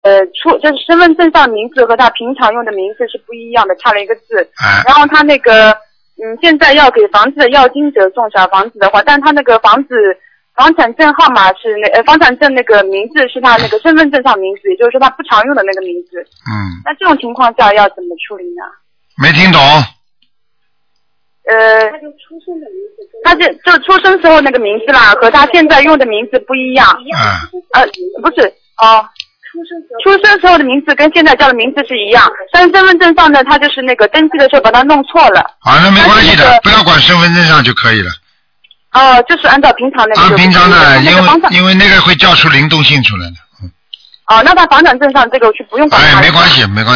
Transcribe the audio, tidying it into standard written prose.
就是身份证上名字和他平常用的名字是不一样的，差了一个字。然后他那个现在要给房子的要经者送小房子的话，但他那个房产证号码是房产证那个名字是他那个身份证上名字，也就是说他不常用的那个名字。那这种情况下要怎么处理呢？ 没听懂。 他就出生的名字，他就出生时候那个名字啦，和他现在用的名字不一样。不是哦。出生时候的名字跟现在叫的名字是一样，但是身份证上呢，他就是那个登记的时候把它弄错了。 好，那没关系的，不要管身份证上就可以了。 就是按照平常那个。 平常的，因为那个会叫出灵动性出来的。 那他房产证上这个就不用管。 没关系，没关系。